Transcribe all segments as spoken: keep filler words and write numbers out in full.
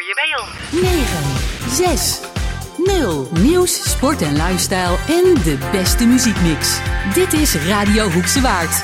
je bij ons. negen zes nul Nieuws, sport en lifestyle en de beste muziekmix. Dit is Radio Hoekse Waard.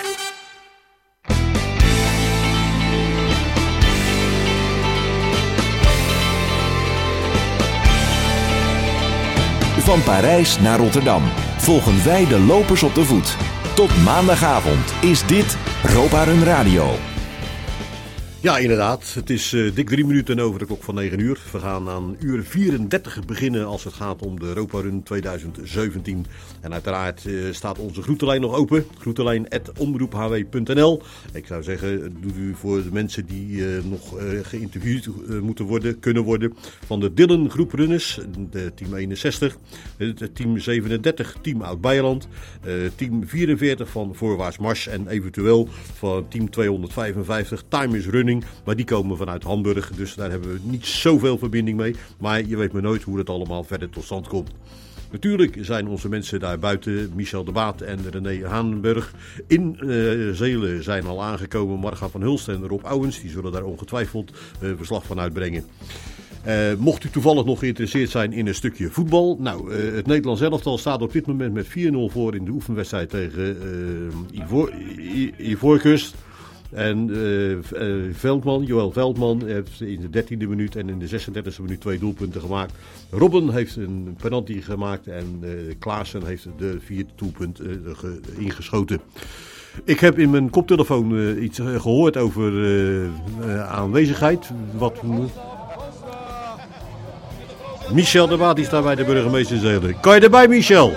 Van Parijs naar Rotterdam volgen wij de lopers op de voet. Tot maandagavond is dit Europa Run Radio. Ja, inderdaad. Het is uh, dik drie minuten over de klok van negen uur. We gaan aan uur vierendertig beginnen als het gaat om de Europa Run tweeduizend zeventien. En uiteraard uh, staat onze groetenlijn nog open. groetenlijn at omroep h w punt n l. Ik zou zeggen, doet u voor de mensen die uh, nog uh, geïnterviewd uh, moeten worden, kunnen worden. Van de Dillen Groep Runners, de team eenenzestig, het team zevenendertig, team Oud-Beijerland, uh, team vierenveertig van Voorwaarts Mars en eventueel van team tweehonderdvijfenvijftig Time is Running. Maar die komen vanuit Hamburg, dus daar hebben we niet zoveel verbinding mee. Maar je weet maar nooit hoe het allemaal verder tot stand komt. Natuurlijk zijn onze mensen daar buiten, Michel de Baat en René Haanenburg. In uh, Zelen zijn al aangekomen Marga van Hulst en Rob Ouwens. Die zullen daar ongetwijfeld uh, verslag van uitbrengen. Uh, mocht u toevallig nog geïnteresseerd zijn in een stukje voetbal. Nou, uh, het Nederlands elftal staat op dit moment met vier nul voor in de oefenwedstrijd tegen uh, Ivoor, I- Ivoorkust. En uh, uh, Veldman, Joël Veldman heeft in de dertiende minuut en in de zesendertigste minuut twee doelpunten gemaakt. Robben heeft een penalty gemaakt en uh, Klaassen heeft de vierde doelpunt uh, ge- ingeschoten. Ik heb in mijn koptelefoon uh, iets uh, gehoord over uh, uh, aanwezigheid. Wat... Michel de Waard is daar bij de burgemeester Zelen. Kan je erbij, Michel?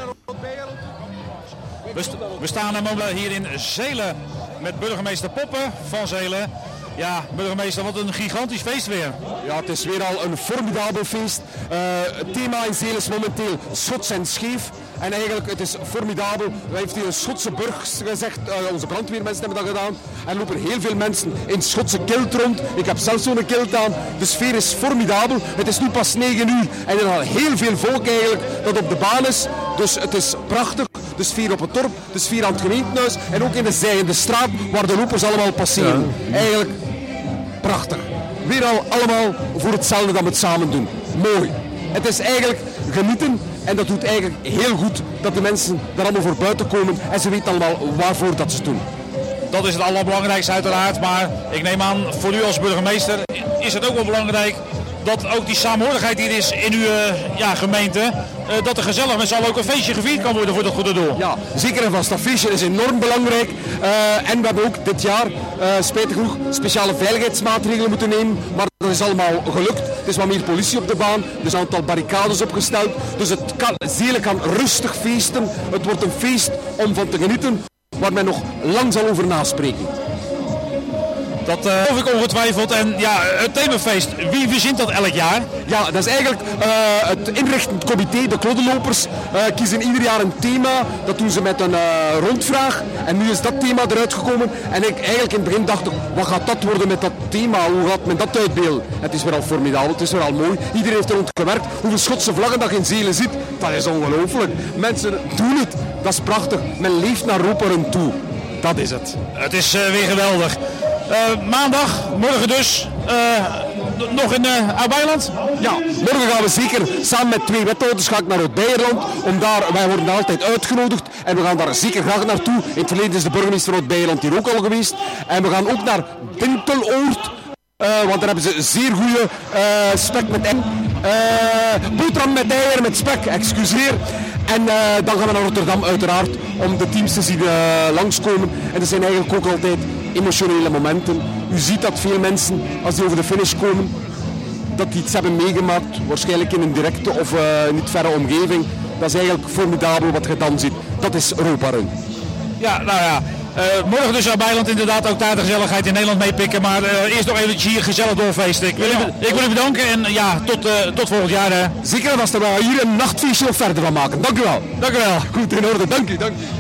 We, st- we staan hier in Zelen met burgemeester Poppen van Zelen. Ja, burgemeester, wat een gigantisch feest weer. Ja, het is weer al een formidabel feest. Uh, het thema in Zelen is momenteel Schots en scheef. En eigenlijk, het is formidabel. Wij heeft hier een Schotse burg gezegd. Uh, onze brandweermensen hebben dat gedaan. En er lopen heel veel mensen in Schotse kilt rond. Ik heb zelf zo'n kilt aan. De sfeer is formidabel. Het is nu pas negen uur. En er is al heel veel volk eigenlijk dat op de baan is. Dus het is prachtig. De sfeer op het dorp, de sfeer aan het gemeentehuis. En ook in de zij, in de straat waar de lopers allemaal passeren. Ja. Eigenlijk prachtig. Weer al allemaal voor hetzelfde dat we het samen doen. Mooi. Het is eigenlijk genieten. En dat doet eigenlijk heel goed dat de mensen daar allemaal voor buiten komen. En ze weten allemaal waarvoor dat ze het doen. Dat is het allerbelangrijkste uiteraard. Maar ik neem aan, voor u als burgemeester is het ook wel belangrijk dat ook die saamhorigheid hier is in uw uh, ja, gemeente. Uh, dat er gezellig met z'n allen ook een feestje gevierd kan worden voor het goede doel. Ja, zeker en vast. Dat feestje is enorm belangrijk. Uh, en we hebben ook dit jaar, uh, spijtig genoeg, speciale veiligheidsmaatregelen moeten nemen. Maar dat is allemaal gelukt. Er is wat meer politie op de baan. Er is een aantal barricades opgesteld. Dus het kan, Zelen kan rustig feesten. Het wordt een feest om van te genieten, waar men nog lang zal over naspreken. Dat uh, geloof ik ongetwijfeld. En ja, het themafeest, wie verzint dat elk jaar? Ja, dat is eigenlijk uh, het inrichtend comité, de kloddenlopers, uh, kiezen ieder jaar een thema. Dat doen ze met een uh, rondvraag. En nu is dat thema eruit gekomen. En ik eigenlijk in het begin dacht ik, wat gaat dat worden met dat thema? Hoe gaat men dat uitbeelden? Het is weer al formidabel, het is weer al mooi. Iedereen heeft er rond gewerkt. Hoeveel Schotse vlaggen dat je in Zelen ziet, dat is ongelooflijk. Mensen doen het, dat is prachtig. Men leeft naar Europa Run toe. Dat is het. Het is uh, weer geweldig. Uh, maandag, morgen dus, uh, nog in uh, Oud-Beijerland? Ja, morgen gaan we zeker samen met twee wethouders ga ik naar Oud-Beijerland. Om daar, wij worden altijd uitgenodigd en we gaan daar zeker graag naartoe. In het verleden is de burgemeester van Oud-Beijerland hier ook al geweest. En we gaan ook naar Dinteloord, uh, want daar hebben ze zeer goede uh, spek met en uh, boterham met eieren met spek, excuseer. En uh, dan gaan we naar Rotterdam uiteraard om de teams te zien uh, langskomen. En dat zijn eigenlijk ook altijd emotionele momenten. U ziet dat veel mensen, als die over de finish komen, dat die iets hebben meegemaakt. Waarschijnlijk in een directe of uh, niet verre omgeving. Dat is eigenlijk formidabel wat je dan ziet. Dat is Europa Run. Ja, nou ja. Uh, morgen dus aan Beiland inderdaad ook daar de gezelligheid in Nederland meepikken. Maar uh, eerst nog eventjes hier gezellig doorfeesten. Ik wil, ja. u, ik wil u bedanken en ja, tot, uh, tot volgend jaar. Hè. Zeker als we hier een nachtfeestje nog verder van maken. Dank u wel. Dank u wel. Goed, in orde. Dank u. Dank u.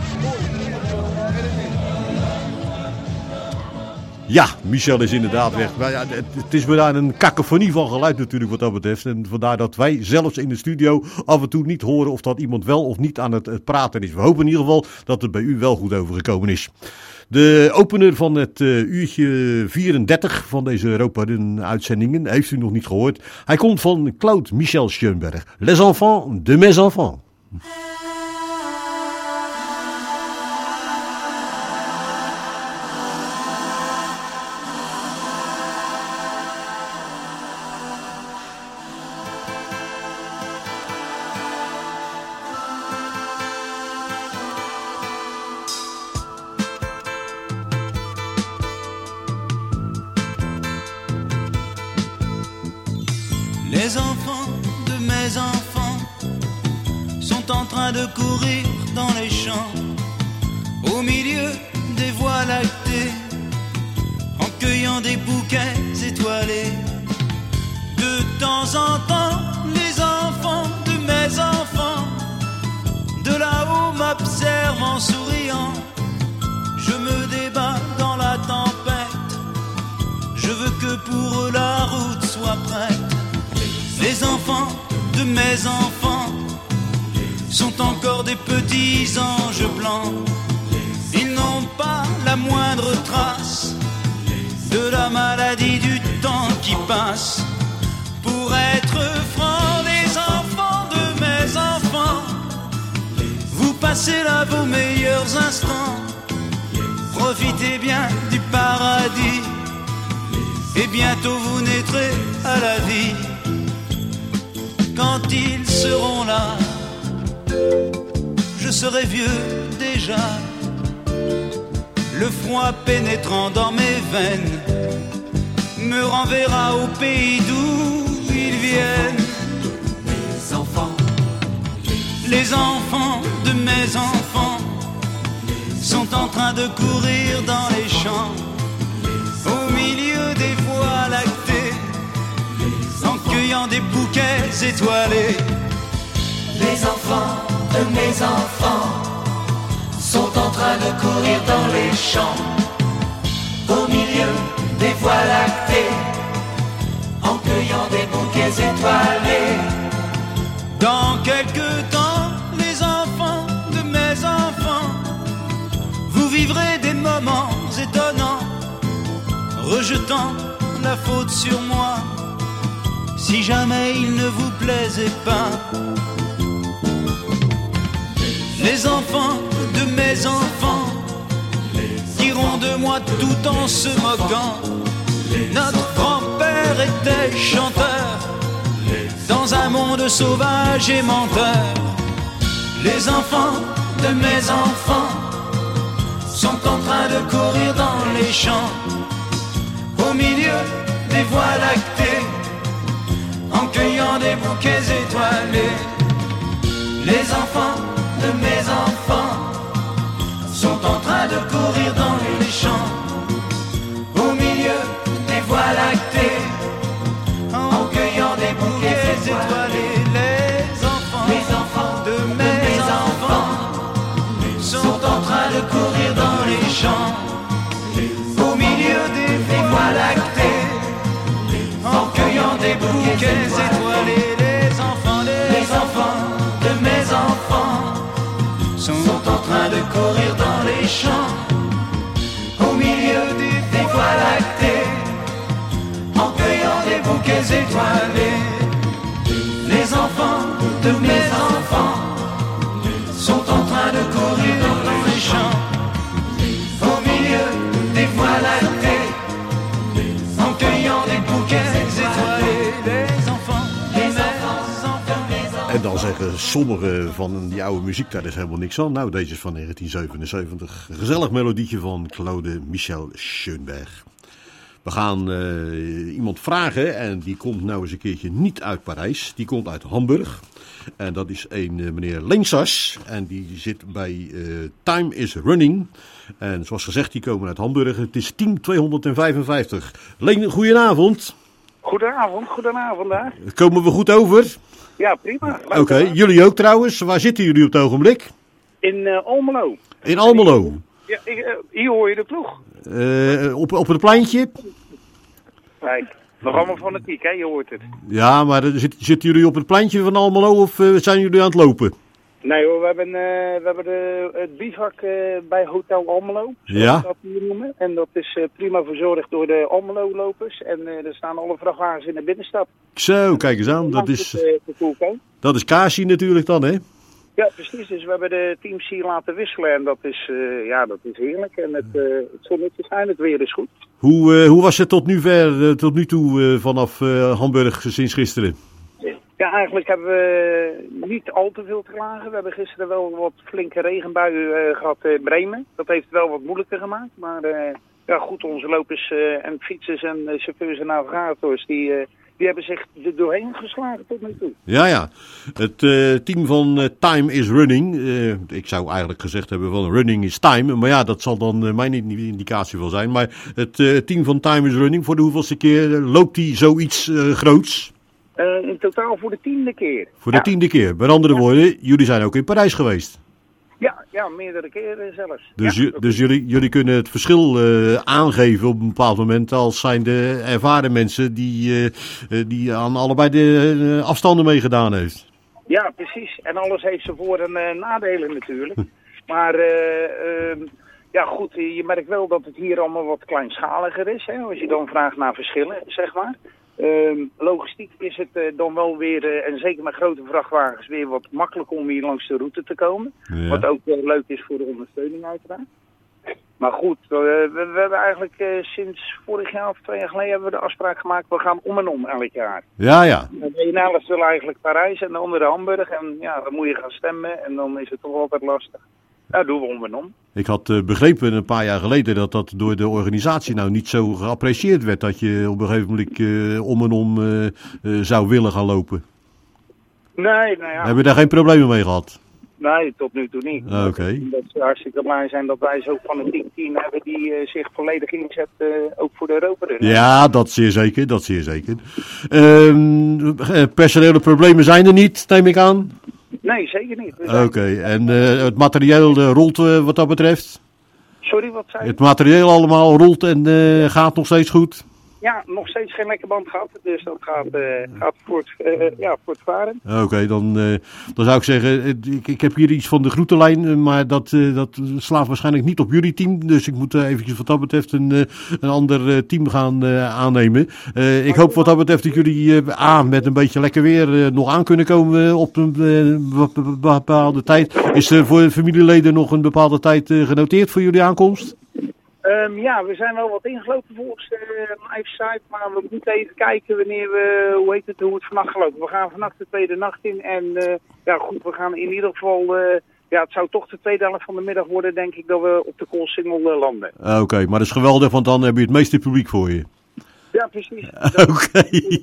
Ja, Michel is inderdaad weg. Maar ja, het, het is maar een kakofonie van geluid natuurlijk wat dat betreft. En vandaar dat wij zelfs in de studio af en toe niet horen of dat iemand wel of niet aan het, het praten is. We hopen in ieder geval dat het bij u wel goed overgekomen is. De opener van het uh, uurtje vierendertig van deze Europa Run uitzendingen heeft u nog niet gehoord. Hij komt van Claude Michel Schoenberg. Les enfants de mes enfants. Les enfants de mes enfants sont en train de courir dans les champs, au milieu des voies lactées, en cueillant des bouquets étoilés. De temps en temps, les enfants de mes enfants, de là-haut m'observent en souriant. Je me débat dans la tempête, je veux que pour eux la route soit prête. Les enfants de mes enfants sont encore des petits anges blancs. Ils n'ont pas la moindre trace de la maladie du temps qui passe. Pour être franc, les enfants de mes enfants, vous passez là vos meilleurs instants. Profitez bien du paradis et bientôt vous naîtrez à la vie. Quand ils seront là, je serai vieux déjà, le froid pénétrant dans mes veines me renverra au pays d'où ils viennent. Les enfants, les enfants de mes enfants sont en train de courir dans les champs, au milieu des voies lactées, en cueillant des bouquets étoilés. Les enfants de mes enfants sont en train de courir dans les champs, au milieu des voies lactées, en cueillant des bouquets étoilés. Dans quelque temps, les enfants de mes enfants, vous vivrez des moments étonnants, rejetant la faute sur moi, si jamais il ne vous plaisait pas. Les enfants de mes enfants diront de moi tout en se moquant: notre grand-père était chanteur dans un monde sauvage et menteur. Les enfants de mes enfants sont en train de courir dans les champs, au milieu des voies lactées, en cueillant des bouquets étoilés. Les enfants de mes enfants sont en train de courir dans les champs, au milieu des voies lactées, en cueillant des bouquets étoilés. Les enfants, les enfants de mes enfants sont en train de courir dans les champs, au milieu des voies lactées, en cueillant des bouquets étoilés. Les enfants, les enfants de mes enfants sont en train de courir dans les champs, au milieu des voies lactées, en cueillant des bouquets étoilés. Les enfants de mes enfants sont en train de courir dans les champs, au milieu des voies lactées, en cueillant des bouquets étoilés. Les enfants, les enfants de mes enfants. En dan zeggen sommigen van die oude muziek, daar is helemaal niks aan. Nou, deze is van negentien zevenenzeventig. Gezellig melodietje van Claude Michel Schoenberg. We gaan uh, iemand vragen en die komt nou eens een keertje niet uit Parijs. Die komt uit Hamburg. En dat is een uh, meneer Leensas. En die zit bij uh, Time is Running. En zoals gezegd, die komen uit Hamburg. Het is team tweehonderdvijfenvijftig. Leen, goedenavond. Goedenavond, goedenavond daar. Komen we goed over? Ja, prima. Oké, okay. Jullie ook trouwens. Waar zitten jullie op het ogenblik? In uh, Almelo. In Almelo? Ja, ik, uh, hier hoor je de ploeg. Uh, op, op het pleintje? Kijk, nog allemaal fanatiek, hè? Je hoort het. Ja, maar zitten, zitten jullie op het pleintje van Almelo of uh, zijn jullie aan het lopen? Nee hoor, we hebben, uh, we hebben de, het bivak uh, bij Hotel Almelo, zoals Ja. we dat hier noemen. En dat is uh, prima verzorgd door de Almelo-lopers. En uh, er staan alle vrachtwagens in de binnenstad. Zo, kijk eens aan. Dat is, Het, uh, vervoer kan. dat is Kasi natuurlijk dan, hè? Ja, precies. Dus we hebben de teams hier laten wisselen en dat is, uh, ja, dat is heerlijk. En het, uh, het zonnetje schijnt, het weer is goed. Hoe, uh, hoe was het tot nu, ver, uh, tot nu toe uh, vanaf uh, Hamburg sinds gisteren? Ja, eigenlijk hebben we niet al te veel te klagen. We hebben gisteren wel wat flinke regenbuien uh, gehad in Bremen. Dat heeft het wel wat moeilijker gemaakt. Maar uh, ja, goed, onze lopers uh, en fietsers en uh, chauffeurs en navigators, die, uh, die hebben zich er doorheen geslagen tot nu toe. Ja, ja. Het uh, team van uh, Time is Running. Uh, ik zou eigenlijk gezegd hebben van Running is Time. Maar ja, dat zal dan uh, mijn indicatie wel zijn. Maar het uh, team van Time is Running, voor de hoeveelste keer uh, loopt die zoiets uh, groots? Uh, in totaal voor de tiende keer. Voor de ja. tiende keer. Met andere woorden, jullie zijn ook in Parijs geweest. Ja, ja, meerdere keren zelfs. Dus, ja, ju- dus jullie, jullie kunnen het verschil uh, aangeven op een bepaald moment als zijn de ervaren mensen die, uh, uh, die aan allebei de uh, afstanden meegedaan heeft. Ja, precies. En alles heeft zijn voor- en uh, nadelen natuurlijk. Maar uh, uh, ja goed, je merkt wel dat het hier allemaal wat kleinschaliger is. Hè, als je dan vraagt naar verschillen, zeg maar. Uh, logistiek is het uh, dan wel weer, uh, en zeker met grote vrachtwagens, weer wat makkelijker om hier langs de route te komen. Ja. Wat ook uh, leuk is voor de ondersteuning uiteraard. Maar goed, uh, we, we hebben eigenlijk uh, sinds vorig jaar of twee jaar geleden hebben we de afspraak gemaakt, we gaan om en om elk jaar. Ja, ja. De ene helft wil eigenlijk Parijs en de andere Hamburg. En ja, dan moet je gaan stemmen en dan is het toch altijd lastig. Nou, doen we om en om. Ik had uh, begrepen een paar jaar geleden dat dat door de organisatie nou niet zo geapprecieerd werd. Dat je op een gegeven moment uh, om en om uh, uh, zou willen gaan lopen. Nee, nou ja. Heb je daar geen problemen mee gehad? Nee, tot nu toe niet. Oké. Okay. Dat ze hartstikke blij zijn dat wij zo'n fanatiek team hebben die uh, zich volledig inzet, uh, ook voor de Europa Run. Ja, dat zeer zeker, dat zeer zeker. Uh, personele problemen zijn er niet, neem ik aan? Nee, zeker niet. Oké, okay. En uh, het materieel uh, rolt uh, wat dat betreft? Sorry, wat zei je? Het materieel allemaal rolt en uh, gaat nog steeds goed? Ja, nog steeds geen lekke band gehad, dus dat gaat, uh, gaat voort, uh, ja, voortvaren. Oké, okay, dan, uh, dan zou ik zeggen, ik, ik heb hier iets van de groetenlijn, maar dat, uh, dat slaat waarschijnlijk niet op jullie team. Dus ik moet uh, eventjes wat dat betreft een, uh, een ander uh, team gaan uh, aannemen. Uh, ik hoop wat dat betreft dat jullie uh, A, met een beetje lekker weer uh, nog aan kunnen komen op een uh, bepaalde tijd. Is er voor de familieleden nog een bepaalde tijd uh, genoteerd voor jullie aankomst? Um, ja, we zijn wel wat ingelopen volgens de live site, maar we moeten even kijken wanneer we, hoe heet het, hoe het vannacht gelopen. We gaan vannacht de tweede nacht in en uh, ja goed, we gaan in ieder geval, uh, ja het zou toch de tweede helft van de middag worden denk ik dat we op de Koolsingel uh, landen. Oké, okay, maar dat is geweldig, want dan heb je het meeste publiek voor je. Ja, precies. Oké. Okay.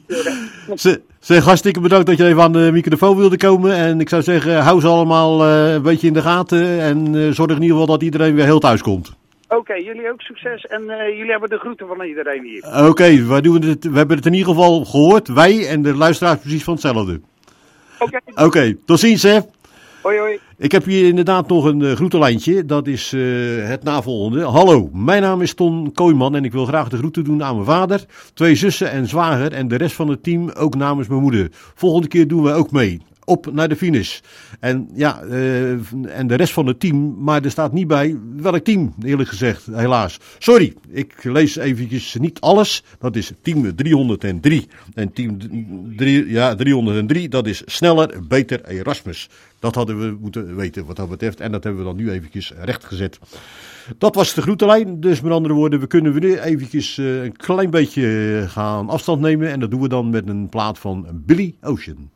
Zeg, hartstikke bedankt dat je even aan de microfoon wilde komen. En ik zou zeggen, hou ze allemaal uh, een beetje in de gaten en uh, zorg in ieder geval dat iedereen weer heel thuis komt. Oké, okay, jullie ook succes en uh, jullie hebben de groeten van iedereen hier. Oké, okay, wij doen het, we hebben het in ieder geval gehoord. Wij en de luisteraars precies van hetzelfde. Oké. Okay. Oké, okay, tot ziens hè. Hoi hoi. Ik heb hier inderdaad nog een uh, groetenlijntje. Dat is uh, het navolgende. Hallo, mijn naam is Ton Kooijman en ik wil graag de groeten doen aan mijn vader, twee zussen en zwager en de rest van het team ook namens mijn moeder. Volgende keer doen we ook mee. Op naar de finish. En ja, uh, en de rest van het team, maar er staat niet bij welk team, eerlijk gezegd, helaas. Sorry, ik lees eventjes niet alles. Dat is team driehonderddrie. En team drie, ja, driehonderddrie, dat is sneller, beter Erasmus. Dat hadden we moeten weten wat dat betreft. En dat hebben we dan nu eventjes rechtgezet. Dat was de groetenlijn. Dus met andere woorden, we kunnen nu eventjes uh, een klein beetje gaan afstand nemen. En dat doen we dan met een plaat van Billy Ocean.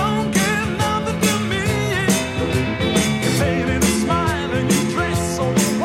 Smile and you dress so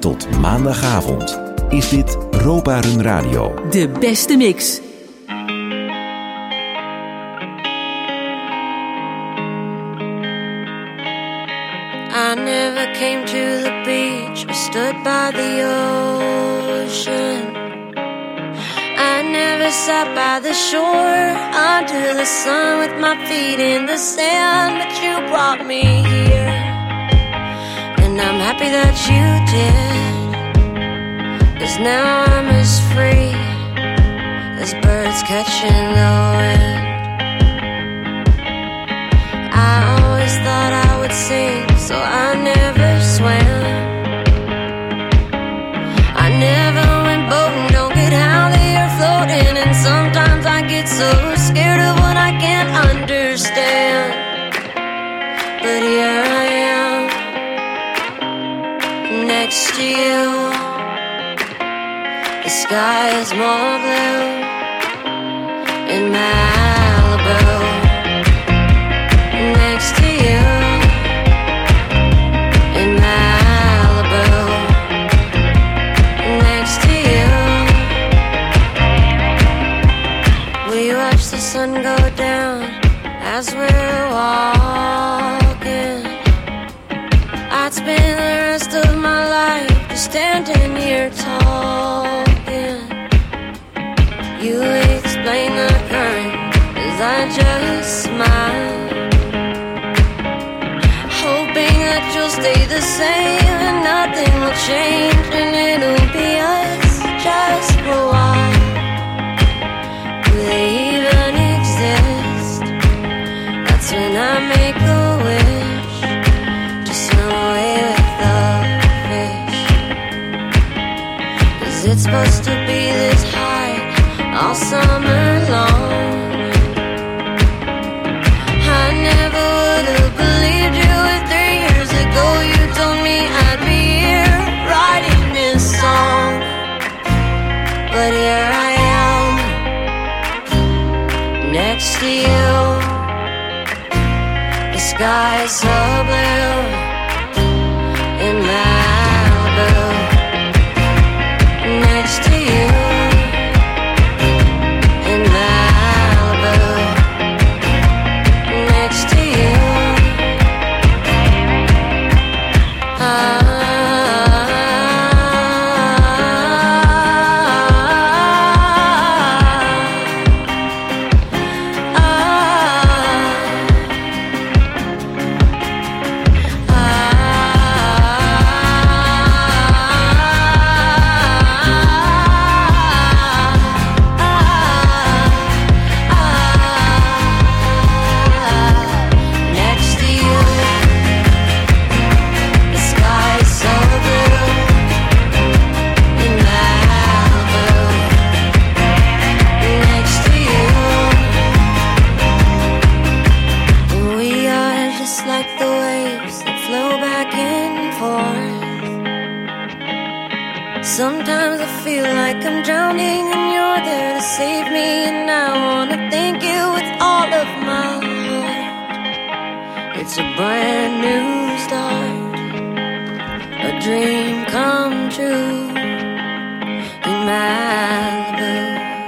tot maandagavond is dit Ropa Run Radio. De beste mix. I never came to the beach or stood by the ocean. I never sat by the shore under the sun with my feet in the sand, but you brought me here, and I'm happy that you did, 'cause now I'm as free as birds catching the wind. I always thought I would sink, so I never swam. I never went boating, don't get out there floating, and sometimes I get so scared of what I can't understand. But here I am, next to you. The sky is more blue in Malibu. Next to you in Malibu. Next to you. We watch the sun go down as we're walking. I'd spend the rest of my life just standing here talking. You explain the current as I just smile, hoping that you'll stay the same and nothing will change, and it'll be us just for a while. Do they even exist? That's when I make a wish to swim away with the fish, 'cause it's supposed to be this high all summer long. I never would have believed you if three years ago you told me I'd be here writing this song. But here I am, next to you. The sky is so blue in Malibu. Next to you in Malibu. Next to you. Ah. Sometimes I feel like I'm drowning and you're there to save me, and I wanna thank you with all of my heart. It's a brand new start, a dream come true in Malibu.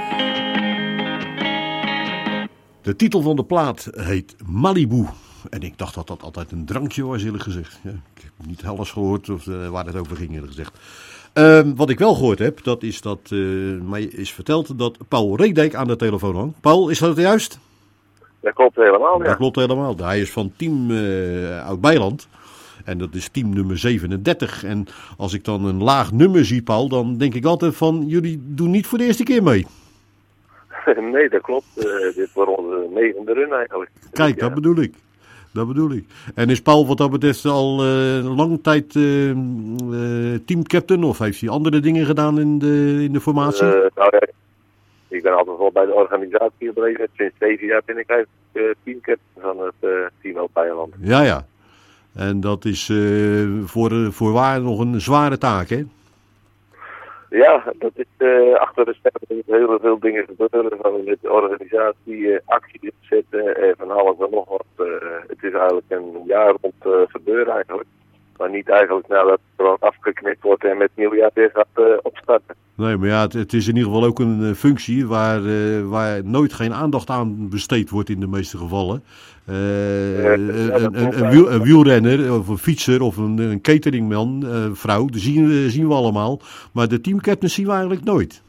De titel van de plaat heet Malibu. En ik dacht dat dat altijd een drankje was, eerlijk gezegd. Ja, ik heb niet alles gehoord of, uh, waar het over ging, eerlijk gezegd. Uh, wat ik wel gehoord heb, dat is dat uh, mij is verteld dat Paul Reedijk aan de telefoon hangt. Paul, is dat juist? Dat klopt helemaal, ja. Dat klopt helemaal. Hij is van team uh, Oud-Beiland. En dat is team nummer zevenendertig. En als ik dan een laag nummer zie, Paul, dan denk ik altijd van, jullie doen niet voor de eerste keer mee. Nee, dat klopt. Uh, dit wordt onze negende run eigenlijk. Kijk, ja. dat bedoel ik. Dat bedoel ik. En is Paul wat dat betreft al uh, lange tijd uh, uh, teamcaptain, of heeft hij andere dingen gedaan in de, in de formatie? Uh, nou ja, ik ben altijd wel bij de organisatie gebleven. Sinds zeven jaar ben ik eigenlijk uh, teamcaptain van het uh, team Oud-Beiland. Ja, ja. En dat is uh, voor, voorwaar nog een zware taak, hè? Ja, dat is uh, achter de schermen heel veel dingen gebeuren. Van met de organisatie uh, actie zetten en van alles en nog wat. Uh, het is eigenlijk een jaar rond uh, gebeuren eigenlijk. Maar niet eigenlijk nadat gewoon afgeknipt wordt en met nieuwjaar weer gaat uh, opstarten. Nee, maar ja, het, het is in ieder geval ook een uh, functie waar, uh, waar nooit geen aandacht aan besteed wordt in de meeste gevallen. Uh, ja, een, een, een, wiel, een wielrenner of een fietser of een, een cateringman, uh, vrouw, dat zien, uh, zien we allemaal. Maar de teamcaptains zien we eigenlijk nooit.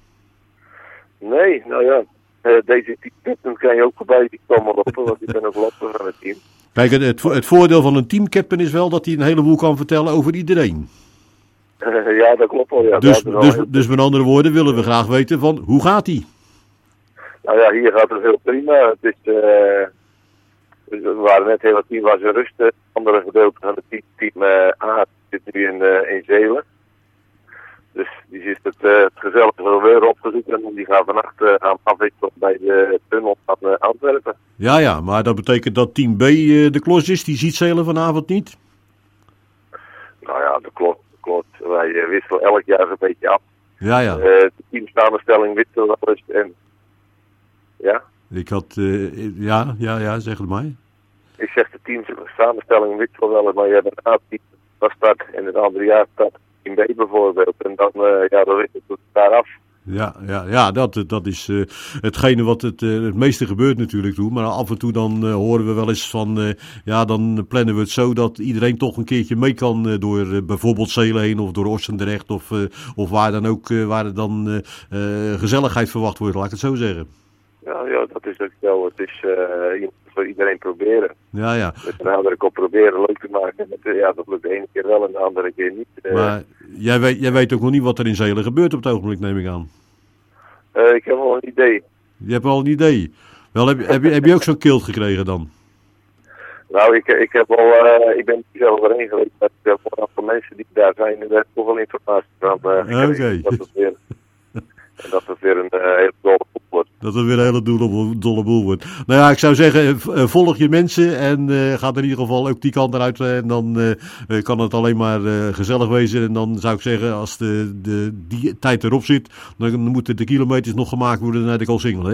Nee, nou ja, uh, deze teamcaptain kan je ook voorbij die komen lopen, want ik ben ook lopen van het team. Kijk, het, het voordeel van een teamcaptain is wel dat hij een heleboel kan vertellen over iedereen. Uh, ja, dat klopt wel. Ja. Dus, dus, dus met andere woorden willen we graag weten van hoe gaat hij? Nou ja, hier gaat het heel prima. Het is, uh, we waren net heel het team was in rust. Het andere gedeelte van het team, team uh, A zit nu in, uh, in Zeelen. Dus die is het, uh, het gezellige weer opgezocht en die gaan vannacht uh, aan afwisselen bij de tunnel van uh, Antwerpen. Ja, ja, maar dat betekent dat team B uh, de klos is, die ziet Zeelen vanavond niet? Nou ja, de klos, de klos. Wij uh, wisselen elk jaar een beetje af. Ja, ja. Uh, de teamsamenstelling wisselt wel eens en... Ja? Ik had, uh, ja, ja, ja, zeg het maar. Ik zeg de teamsamenstelling wisselt wel eens, maar je hebt een A-team dat start en het andere jaar start team B bijvoorbeeld. En dan, uh, ja, dan wisselt het daar af. Ja, ja, ja dat, dat is uh, hetgene wat het, uh, het meeste gebeurt natuurlijk toen. Maar af en toe dan uh, horen we wel eens van, uh, ja dan plannen we het zo dat iedereen toch een keertje mee kan uh, door uh, bijvoorbeeld Zeelen heen of door Ossendrecht of, uh, of waar dan ook, uh, waar er dan uh, uh, gezelligheid verwacht wordt, laat ik het zo zeggen. Ja, ja, dat is ook zo. Het is uh, voor iedereen proberen. Ja, ja. Dus een andere kop proberen leuk te maken. Met, ja, dat lukt de ene keer wel en de andere keer niet. Uh, maar jij weet, jij weet ook nog niet wat er in Zeelen gebeurt op het ogenblik, neem ik aan. Uh, ik heb wel een idee. Je hebt wel een idee. Wel, heb, je, heb, je, heb je ook zo'n kilt gekregen dan? Nou, ik, ik heb al, uh, ik ben zelf erheen geweest. Ik heb een aantal mensen die daar zijn en daar heb ik toch wel informatie van uh, gekregen. Okay. Dat het weer, en dat het weer een uh, hele dolle boel wordt. Dat het weer een hele dolle, dolle boel wordt. Nou ja, ik zou zeggen, volg je mensen en uh, ga in ieder geval ook die kant eruit. En dan uh, kan het alleen maar uh, gezellig wezen. En dan zou ik zeggen, als de, de, die tijd erop zit, dan moeten de kilometers nog gemaakt worden naar de Koolsingel, hè?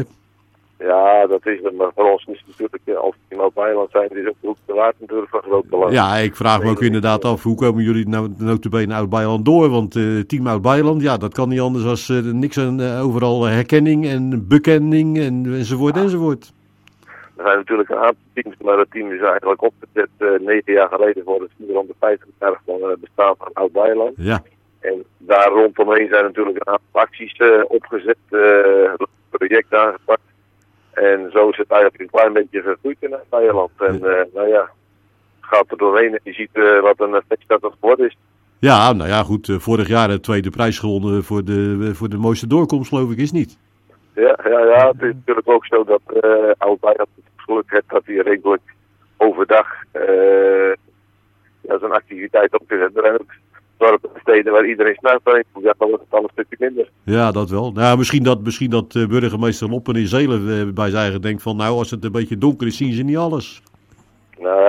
Ja, dat is het. Maar voor ons is het natuurlijk, als we in Oud-Beiland zijn, is ook de Hoek de Waard natuurlijk van groot belang. Ja, ik vraag me ook inderdaad af, hoe komen jullie nou notabene Oud-Beiland door? Want uh, team Oud-Beiland, ja, dat kan niet anders als uh, niks aan uh, overal herkenning en bekenning en, enzovoort enzovoort. Er zijn natuurlijk een aantal teams, maar het team is eigenlijk opgezet uh, negen jaar geleden voor het vierhonderdvijftig jaar van uh, bestaan van Oud-Beiland. Ja. En daar rondomheen zijn natuurlijk een aantal acties uh, opgezet, uh, projecten aangepakt. En zo is het eigenlijk een klein beetje vergroeid in Nederland. En uh, nou ja, gaat er doorheen en je ziet uh, wat een effect dat het geworden is. Ja, nou ja, goed. Uh, vorig jaar de tweede prijs gewonnen voor de, uh, voor de mooiste doorkomst, geloof ik, is niet. Ja, ja, ja, het is natuurlijk ook zo dat uh, Oud-Beiland het geluk heeft dat hij redelijk overdag uh, ja, zijn activiteit opgezet. Er zijn ook dorpen en steden waar iedereen snel heen komt, ja, dan wordt het al een stukje minder. Ja, dat wel. Nou, misschien dat, misschien dat uh, burgemeester Loppen in Zeelen uh, bij zijn eigen denkt van, nou, als het een beetje donker is, zien ze niet alles. Nou,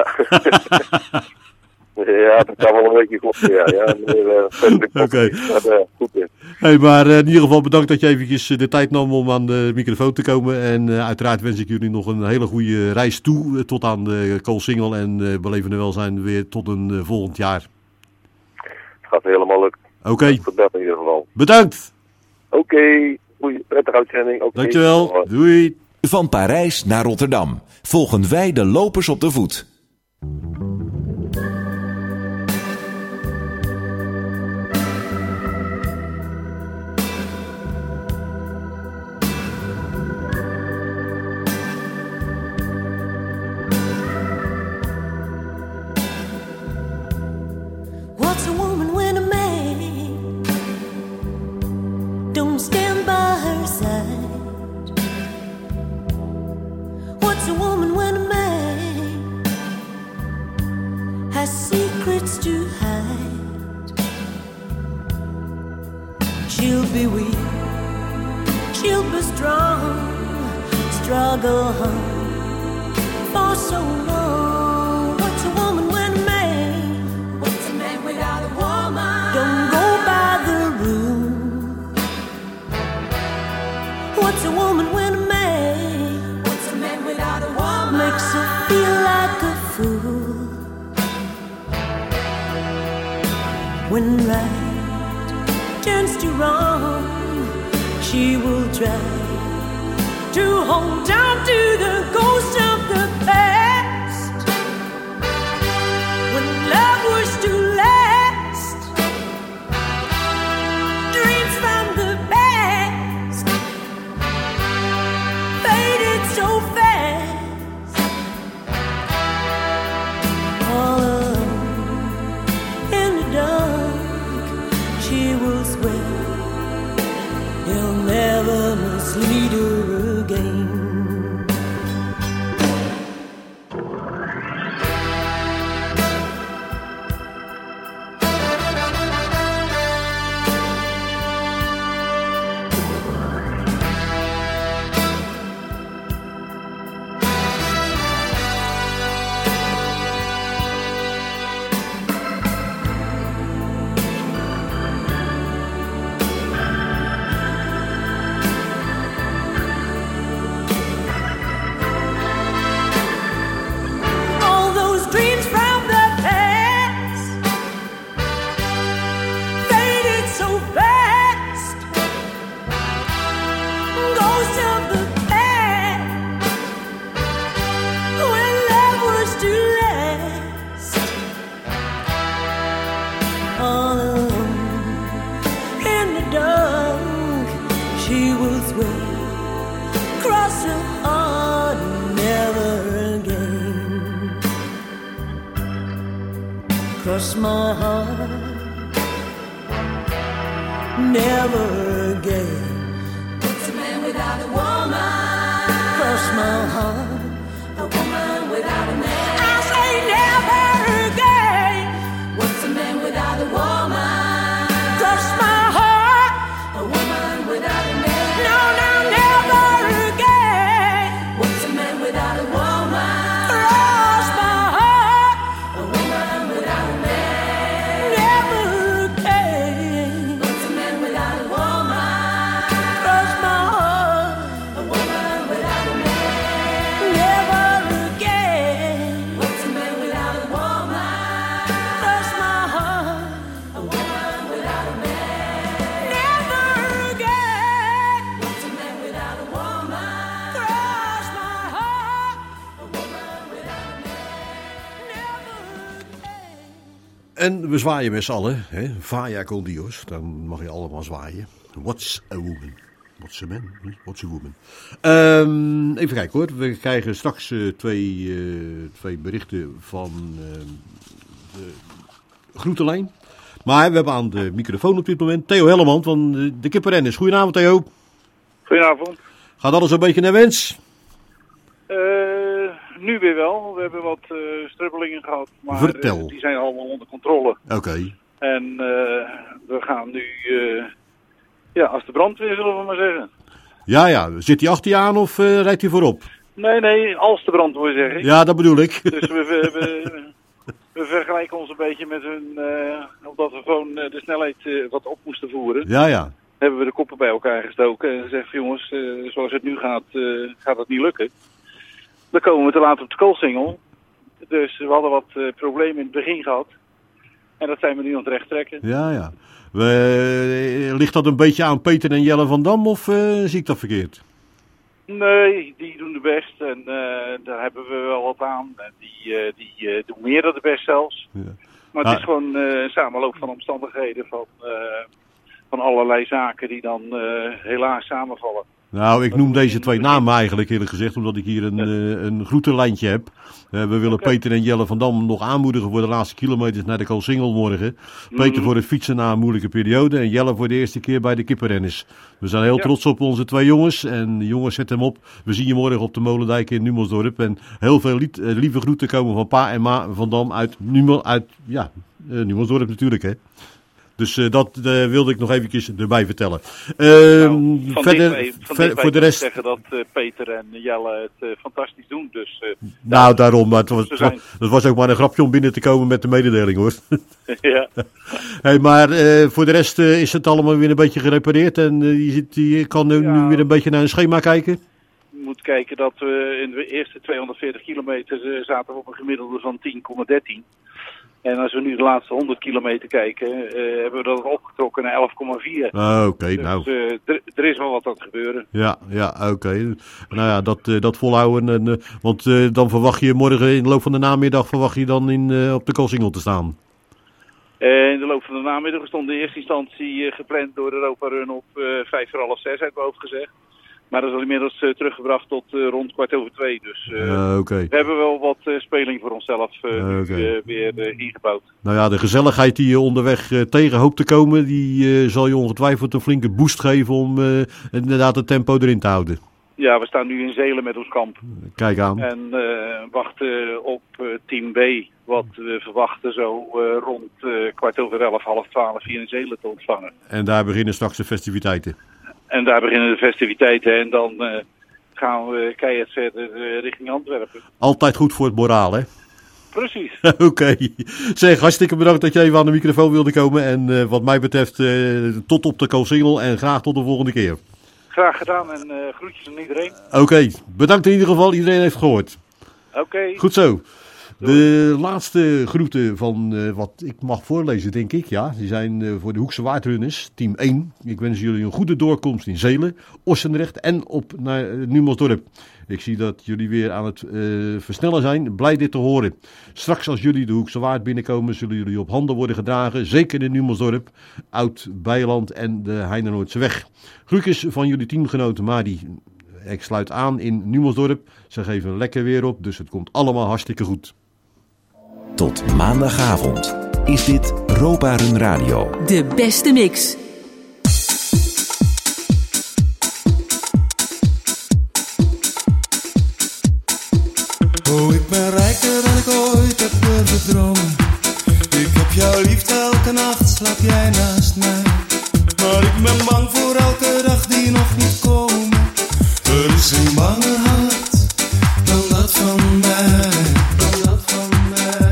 ja, dat kan wel een beetje kloppen, ja. ja Oké. Okay. Uh, hey, maar uh, in ieder geval bedankt dat je eventjes uh, de tijd nam om aan de microfoon te komen. En uh, uiteraard wens ik jullie nog een hele goede reis toe, uh, tot aan de Koolsingel. En uh, belevende welzijn weer tot een uh, volgend jaar. Het gaat helemaal lukken. Oké. Okay. In ieder geval. Bedankt. Oké. Okay. Goeie, prettige uitzending. Okay. Dankjewel. Doei. Van Parijs naar Rotterdam volgen wij de lopers op de voet. She'll be weak, she'll be strong, struggle for so long. What's a woman when a man? What's a man without a woman? Don't go by the rule. What's a woman when a man? What's a man without a woman? Makes her feel like a fool. When right turns to wrong, she will try to hold on to the ghost of the past. When love was to last, dreams from the past faded so fast. All alone in the dark, she will swear he'll never mislead her again. Cross my heart, never again. What's a man without a woman? Cross my heart, a woman without a man. I say never again. What's a man without a woman? Cross my heart, a woman without a man. No, no, never again. What's a man without a woman? Cross my heart, a woman without a man. En we zwaaien met z'n allen, hè? Vaya con Dios, dan mag je allemaal zwaaien. What's a woman? What's a man? What's a woman? Um, even kijken hoor, we krijgen straks uh, twee, uh, twee berichten van uh, de groentelijn. Maar we hebben aan de microfoon op dit moment Theo Helleman van de, de Kippenrenners. Goedenavond Theo. Goedenavond. Gaat alles een beetje naar wens? Uh, nu weer wel. We hebben wat uh, strubbelingen gehad, maar Vertel. Uh, die zijn allemaal onder controle. Oké. Okay. En uh, we gaan nu, uh, ja, als de brandweer zullen we maar zeggen. Ja, ja. Zit hij achter je aan of uh, rijdt hij voorop? Nee, nee, als de brandweer zeg ik. Ja, dat bedoel ik. Dus we, we, we, we vergelijken ons een beetje met hun, uh, omdat we gewoon uh, de snelheid uh, wat op moesten voeren. Ja, ja. Hebben we de koppen bij elkaar gestoken en gezegd, jongens, uh, zoals het nu gaat, uh, gaat het niet lukken. Dan komen we te laat op de koolsingel. Dus we hadden wat uh, problemen in het begin gehad. En dat zijn we nu aan het recht trekken. Ja, ja. We, ligt dat een beetje aan Peter en Jelle van Dam of uh, zie ik dat verkeerd? Nee, die doen de best en uh, daar hebben we wel wat aan. Die, uh, die uh, doen meer dan de best zelfs. Ja. Maar het ah. is gewoon uh, een samenloop van omstandigheden van, uh, van allerlei zaken die dan uh, helaas samenvallen. Nou, ik noem deze twee namen eigenlijk eerlijk gezegd, omdat ik hier een, ja. uh, een groetenlijntje heb. Uh, we willen okay. Peter en Jelle van Dam nog aanmoedigen voor de laatste kilometers naar de Koolsingel morgen. Mm. Peter voor het fietsen na een moeilijke periode en Jelle voor de eerste keer bij de Kippenrenners. We zijn heel ja. trots op onze twee jongens en de jongens zet hem op. We zien je morgen op de Molendijk in Numelsdorp en heel veel lied, uh, lieve groeten komen van pa en ma van Dam uit, Numel, uit ja, uh, Numelsdorp natuurlijk hè. Dus uh, dat uh, wilde ik nog eventjes erbij vertellen. Uh, nou, van verder, dichtbij, van ver, voor de rest zeggen dat uh, Peter en Jelle het uh, fantastisch doen. Dus, uh, nou, daarom. Maar het was, het, was, het was ook maar een grapje om binnen te komen met de mededeling, hoor. Ja. Hey, maar uh, voor de rest uh, is het allemaal weer een beetje gerepareerd. En uh, je, zit, je kan nu, ja. nu weer een beetje naar een schema kijken. Je moet kijken dat we in de eerste tweehonderdveertig kilometer uh, zaten we op een gemiddelde van tien komma dertien. En als we nu de laatste honderd kilometer kijken, uh, hebben we dat opgetrokken naar elf komma vier. Ah, oké, okay, dus, nou. Uh, d- er is wel wat aan het gebeuren. Ja, ja, oké. Okay. Nou ja, dat, uh, dat volhouden. En, uh, want uh, dan verwacht je morgen in de loop van de namiddag verwacht je dan in, uh, op de Koolsingel te staan. Uh, in de loop van de namiddag stond in eerste instantie uh, gepland door de Europa Run op uh, vijf voor half zes, uit mijn hoofd gezegd. Maar dat is al inmiddels uh, teruggebracht tot uh, rond kwart over twee. Dus uh, uh, okay. we hebben wel wat uh, speling voor onszelf uh, uh, okay. uh, weer uh, ingebouwd. Nou ja, de gezelligheid die je onderweg uh, tegen hoopt te komen, die uh, zal je ongetwijfeld een flinke boost geven om uh, inderdaad het tempo erin te houden. Ja, we staan nu in Zelen met ons kamp. Kijk aan. En uh, wachten op uh, team B, wat we verwachten zo uh, rond uh, kwart over elf, half twaalf hier in Zelen te ontvangen. En daar beginnen straks de festiviteiten. En daar beginnen de festiviteiten en dan uh, gaan we keihard verder uh, richting Antwerpen. Altijd goed voor het moraal, hè? Precies. Oké. Okay. Zeg, hartstikke bedankt dat je even aan de microfoon wilde komen. En uh, wat mij betreft, uh, tot op de Koolsingel en graag tot de volgende keer. Graag gedaan en uh, groetjes aan iedereen. Oké, okay. Bedankt in ieder geval. Iedereen heeft gehoord. Oké. Okay. Goed zo. De laatste groeten van uh, wat ik mag voorlezen, denk ik. Ja, die zijn uh, voor de Hoekse Waardrunners, team één. Ik wens jullie een goede doorkomst in Zelen, Ossendrecht en op naar uh, Numansdorp. Ik zie dat jullie weer aan het uh, versnellen zijn. Blij dit te horen. Straks als jullie de Hoekse Waard binnenkomen, zullen jullie op handen worden gedragen. Zeker in Numansdorp, Oud-Beiland en de Heinenoordseweg. Groetjes van jullie teamgenoten Madi. Ik sluit aan in Numansdorp. Ze geven lekker weer op, dus het komt allemaal hartstikke goed. Tot maandagavond is dit Europa Run Radio. De beste mix. Oh, ik ben rijker dan ik ooit heb durven dromen. Ik heb jou lief, elke nacht slaap jij naast mij. Maar ik ben bang voor elke dag die nog niet komen. Er is geen banger hart dan dat van mij. Dan dat van mij.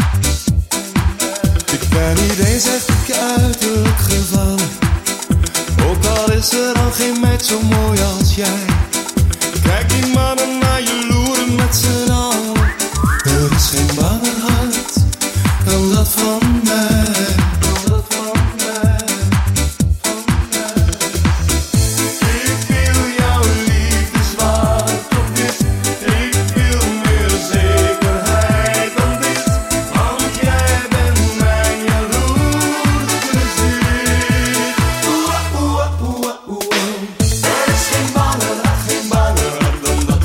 Ik ben niet eens echt op je uiterlijk gevallen. Ook al is er al geen meid zo mooi als jij. Kijk die mannen naar je loeren met z'n allen. Er is geen banger hart dan dat van mij. Dan dat van mij. Van mij. Ik wil jouw liefde zwart op wit. Ik wil meer zekerheid dan dit. Want jij bent mijn jaloerse ziel. Oeh, oeh, oeh, oeh, oeh. Er is geen banger hart, geen banger hart dan dat.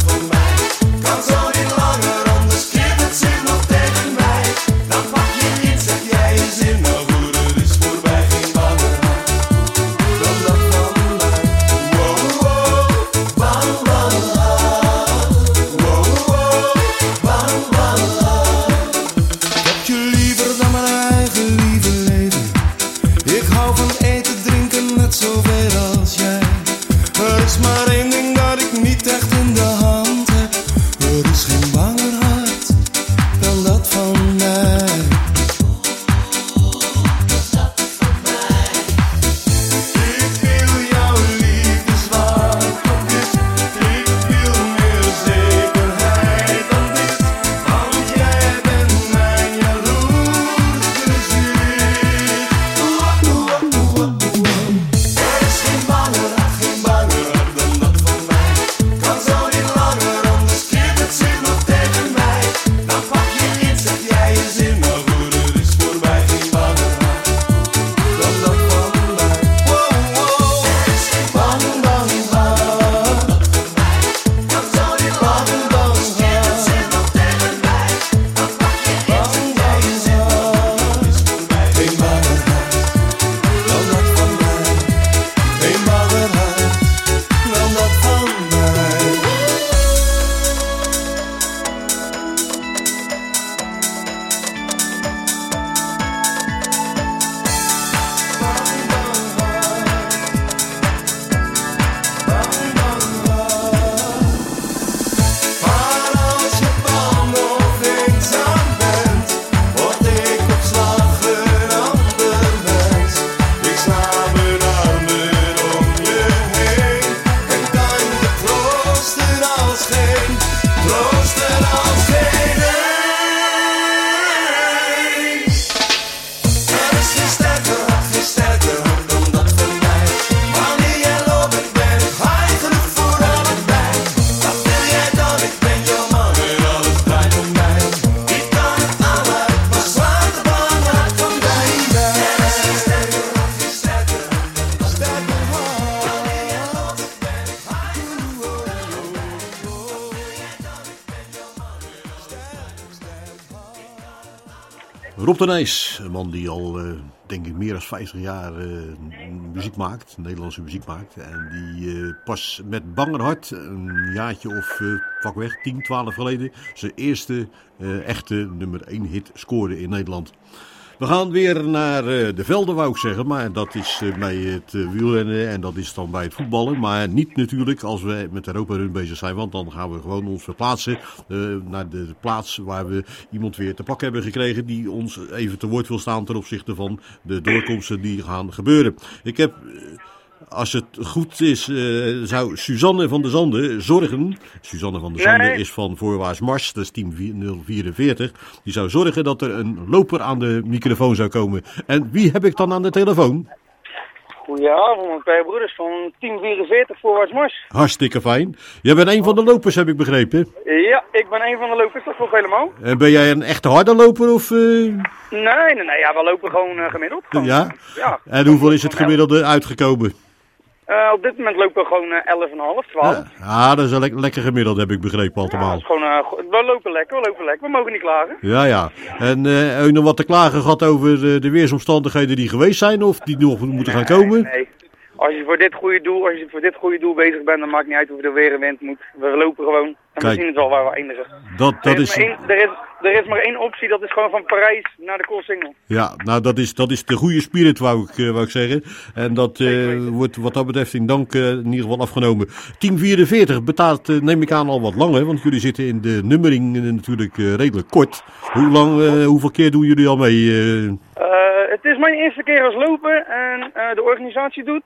Rob de Nijs, een man die al, uh, denk ik, meer dan vijftig jaar uh, muziek maakt, Nederlandse muziek maakt. En die uh, pas met banger hart, een jaartje of uh, pakweg, tien, twaalf geleden, zijn eerste uh, echte nummer één hit scoorde in Nederland. We gaan weer naar uh, de velden, wou ik zeggen, maar dat is uh, bij het uh, wielrennen en dat is dan bij het voetballen. Maar niet natuurlijk als we met Europa Run bezig zijn, want dan gaan we gewoon ons verplaatsen uh, naar de plaats waar we iemand weer te pakken hebben gekregen die ons even te woord wil staan ten opzichte van de doorkomsten die gaan gebeuren. Ik heb... Uh, Als het goed is, uh, zou Suzanne van der Zanden zorgen. Suzanne van der Zanden nee. is van Voorwaarts Mars, dat is team nul vierenveertig. Die zou zorgen dat er een loper aan de microfoon zou komen. En wie heb ik dan aan de telefoon? Goedenavond, Per Broeders van team vierenveertig Voorwaarts Mars. Hartstikke fijn. Jij bent een van de lopers, heb ik begrepen. Ja, ik ben een van de lopers, dat klopt helemaal. En ben jij een echte harde loper of... Uh... Nee, nee, nee, ja, we lopen gewoon uh, gemiddeld. Gewoon. Ja? ja? En hoeveel is het gemiddelde uitgekomen? Uh, op dit moment lopen we gewoon uh, elf komma vijf, twaalf. Ja, ah, dat is een le- lekker gemiddeld, heb ik begrepen allemaal. Ja, dat is gewoon, uh, go- we lopen lekker, we lopen lekker. We mogen niet klagen. Ja, ja. En uh, heb je nog wat te klagen gehad over de, de weersomstandigheden die geweest zijn of die nog moeten nee, gaan komen? Nee, als je voor dit goede doel, als je voor dit goede doel bezig bent, dan maakt niet uit of er weer en wind moet. We lopen gewoon en Kijk, we zien het wel waar we eindigen. Dat, dat er, is is... Één, er, is, er is maar één optie, dat is gewoon van Parijs naar de Koolsingel. Ja, nou dat is, dat is de goede spirit, wou ik, uh, wou ik zeggen. En dat uh, wordt wat dat betreft in dank uh, in ieder geval afgenomen. Team vierenveertig betaalt, uh, neem ik aan, al wat langer, want jullie zitten in de nummering uh, natuurlijk uh, redelijk kort. Hoe lang, uh, hoeveel keer doen jullie al mee? Uh... Uh, het is mijn eerste keer als loper en uh, de organisatie doet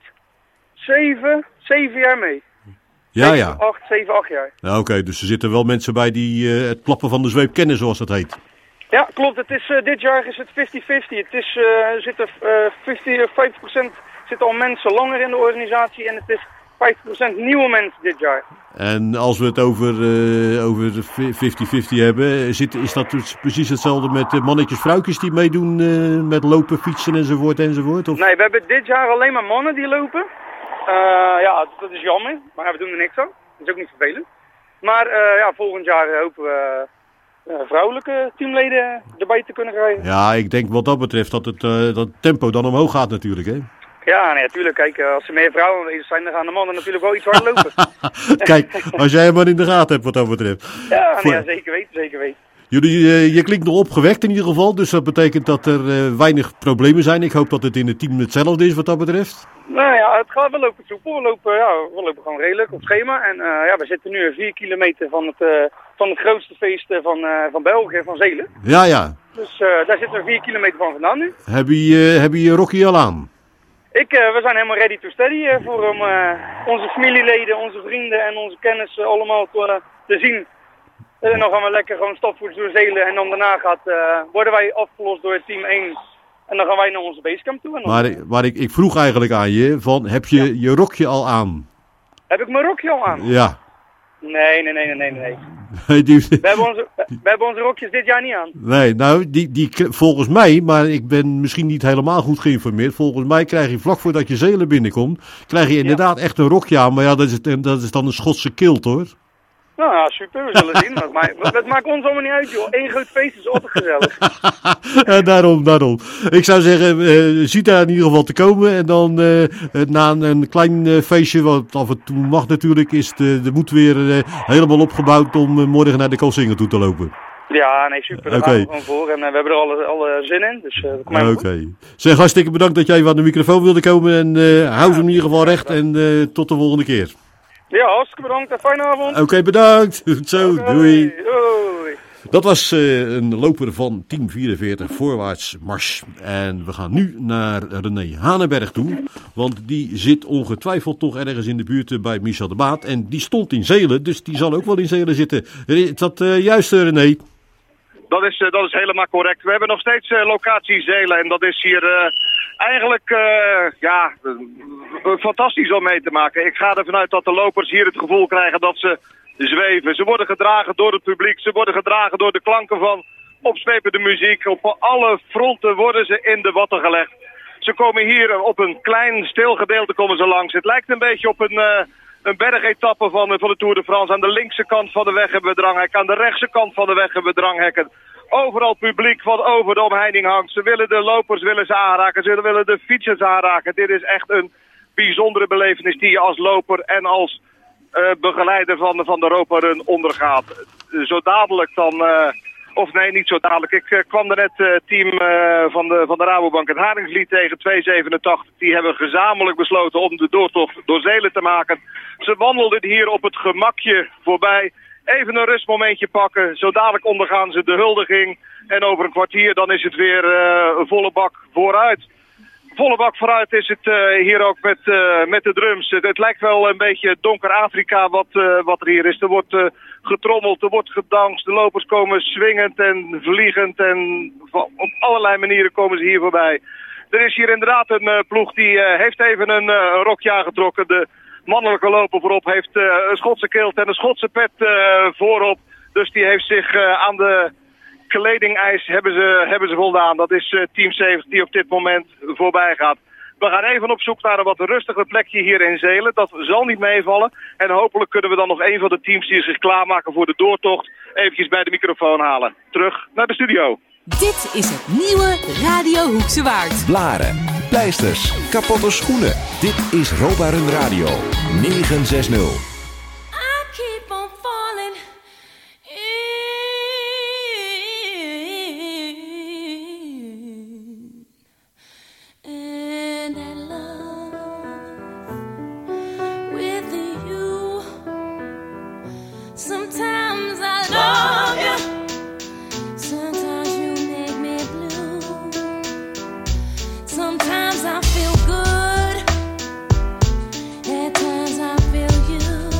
zeven, zeven jaar mee. Ja, ja. acht, zeven, acht jaar. Ja, oké, okay, dus er zitten wel mensen bij die uh, het klappen van de zweep kennen, zoals dat heet. Ja, klopt. Het is, uh, dit jaar is het vijftig vijftig. Het is, uh, zitten, uh, vijftig, vijftig procent zitten al mensen langer in de organisatie en het is vijftig procent nieuwe mensen dit jaar. En als we het over, uh, over vijftig vijftig hebben, zit, is dat dus precies hetzelfde met uh, mannetjes, vrouwtjes die meedoen uh, met lopen, fietsen enzovoort enzovoort? Of? Nee, we hebben dit jaar alleen maar mannen die lopen. Uh, ja, dat is jammer, maar we doen er niks aan. Dat is ook niet vervelend. Maar uh, ja, volgend jaar hopen we uh, vrouwelijke teamleden erbij te kunnen krijgen. Ja, ik denk wat dat betreft dat het, uh, dat het tempo dan omhoog gaat natuurlijk, hè? Ja, nee, natuurlijk. Kijk, als er meer vrouwen aanwezig zijn, dan gaan de mannen natuurlijk wel iets harder lopen. Kijk, als jij hem maar in de gaten hebt wat dat betreft. Ja, nee, Voor... ja zeker weten, zeker weten. Jullie, uh, je klinkt nog opgewekt in ieder geval, dus dat betekent dat er uh, weinig problemen zijn. Ik hoop dat het in het team hetzelfde is wat dat betreft. Nou ja, het gaat, we lopen soepel. We lopen, ja, we lopen gewoon redelijk op schema. En uh, ja, we zitten nu vier kilometer van het, uh, van het grootste feest van, uh, van België, van Zelen. Ja, ja. Dus uh, daar zitten we vier kilometer van vandaan nu. Heb je, uh, heb je Rocky al aan? Ik, uh, we zijn helemaal ready to steady uh, voor om uh, onze familieleden, onze vrienden en onze kennis uh, allemaal te, uh, te zien. En dan gaan we lekker gewoon stapvoets door Zelen en dan daarna gaat, uh, worden wij afgelost door team één. En dan gaan wij naar onze basecamp toe. En dan... Maar, maar ik, ik vroeg eigenlijk aan je, van, heb je ja. je rokje al aan? Heb ik mijn rokje al aan? Ja. Nee, nee, nee, nee, nee. nee. die... we, hebben onze, we hebben onze rokjes dit jaar niet aan. Nee, nou, die, die, volgens mij, maar ik ben misschien niet helemaal goed geïnformeerd. Volgens mij krijg je vlak voordat je Zelen binnenkomt, krijg je inderdaad ja. echt een rokje aan. Maar ja, dat is, dat is dan een Schotse kilt, hoor. Nou ja, super, we zullen zien. Dat maakt, dat maakt ons allemaal niet uit, joh. Eén groot feest is altijd gezellig. Ja, daarom, daarom. Ik zou zeggen, uh, ziet daar in ieder geval te komen. En dan uh, na een, een klein uh, feestje, wat af en toe mag natuurlijk, is de, de moed weer uh, helemaal opgebouwd om uh, morgen naar de Koolsingel toe te lopen. Ja, nee, super. Daar okay. gaan we gewoon voor. En uh, we hebben er alle, alle zin in. Dus uh, kom maar. Oké. Okay. Zeg, hartstikke bedankt dat jij aan de microfoon wilde komen. En uh, hou ze in ieder geval recht. En uh, tot de volgende keer. Ja, hartstikke bedankt en fijne avond. Oké, okay, bedankt. Zo, okay, doei. Doei. Dat was uh, een loper van team vierenveertig Voorwaarts Mars. En we gaan nu naar René Hanenberg toe. Want die zit ongetwijfeld toch ergens in de buurt bij Michel de Baat. En die stond in Zelen, dus die zal ook wel in Zelen zitten. Is dat uh, juist, René? Dat is, uh, dat is helemaal correct. We hebben nog steeds uh, locatie Zelen en dat is hier... Uh, Eigenlijk, uh, ja, uh, fantastisch om mee te maken. Ik ga ervan uit dat de lopers hier het gevoel krijgen dat ze zweven. Ze worden gedragen door het publiek, ze worden gedragen door de klanken van opzwepende muziek. Op alle fronten worden ze in de watten gelegd. Ze komen hier op een klein stil gedeelte komen ze langs. Het lijkt een beetje op een, uh, een bergetappe van, van de Tour de France. Aan de linkse kant van de weg hebben we dranghekken, aan de rechtse kant van de weg hebben we dranghekken. Overal publiek wat over de omheining hangt. Ze willen de lopers willen ze aanraken, ze willen de fietsers aanraken. Dit is echt een bijzondere belevenis die je als loper en als uh, begeleider van de, van de Europa Run ondergaat. Zo dadelijk dan, uh, of nee, niet zo dadelijk. Ik uh, kwam er net het uh, team uh, van, de, van de Rabobank het Haringsvliet tegen, twee zevenentachtig. Die hebben gezamenlijk besloten om de doortocht door Zeelen te maken. Ze wandelden hier op het gemakje voorbij. Even een rustmomentje pakken, zo dadelijk ondergaan ze de huldiging. En over een kwartier dan is het weer uh, een volle bak vooruit. Volle bak vooruit is het uh, hier ook met, uh, met de drums. Het, het lijkt wel een beetje donker Afrika wat, uh, wat er hier is. Er wordt uh, getrommeld, er wordt gedanst. De lopers komen swingend en vliegend en op allerlei manieren komen ze hier voorbij. Er is hier inderdaad een uh, ploeg die uh, heeft even een, uh, een rokje aangetrokken. De mannelijke loper voorop heeft uh, een Schotse kilt en een Schotse pet uh, voorop. Dus die heeft zich uh, aan de kledingeis hebben ze, hebben ze voldaan. Dat is uh, Team zeventig die op dit moment voorbij gaat. We gaan even op zoek naar een wat rustiger plekje hier in Zeelen. Dat zal niet meevallen. En hopelijk kunnen we dan nog een van de teams die zich klaarmaken voor de doortocht eventjes bij de microfoon halen. Terug naar de studio. Dit is het nieuwe Radio Hoekse Waard. Blaren, pleisters, kapotte schoenen. Dit is Europa Run Radio negenhonderdzestig. Sometimes I love you, sometimes you make me blue. Sometimes I feel good, at times I feel you.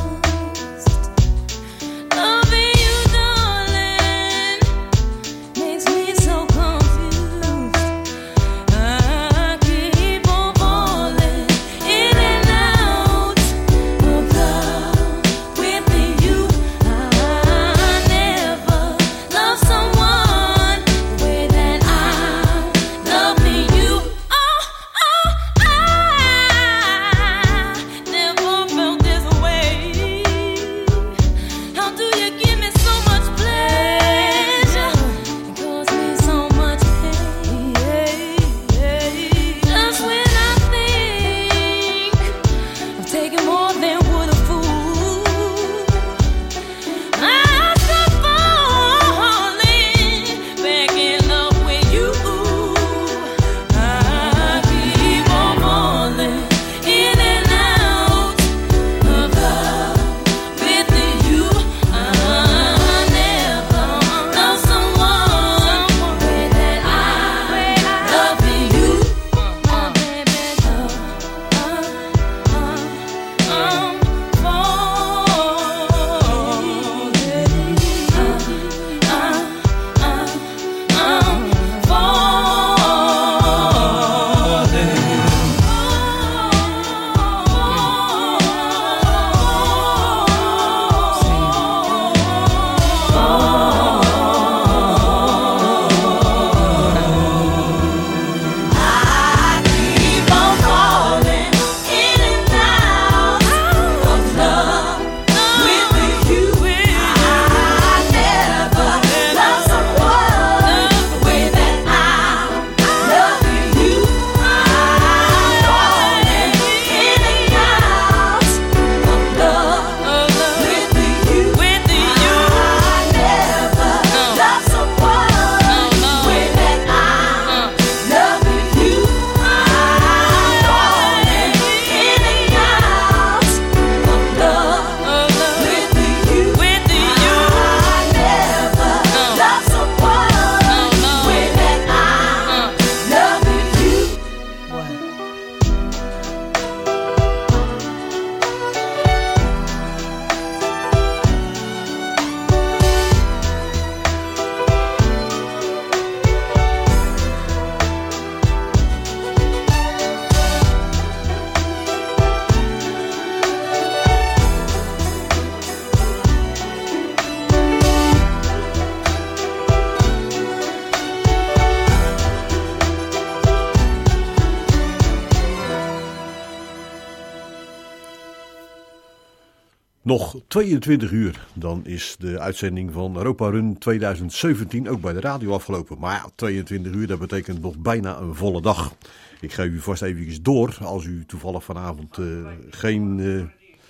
Nog tweeëntwintig uur, dan is de uitzending van Europa Run tweeduizend zeventien ook bij de radio afgelopen. Maar ja, tweeëntwintig uur, dat betekent nog bijna een volle dag. Ik geef u vast even door, als u toevallig vanavond uh, geen, uh,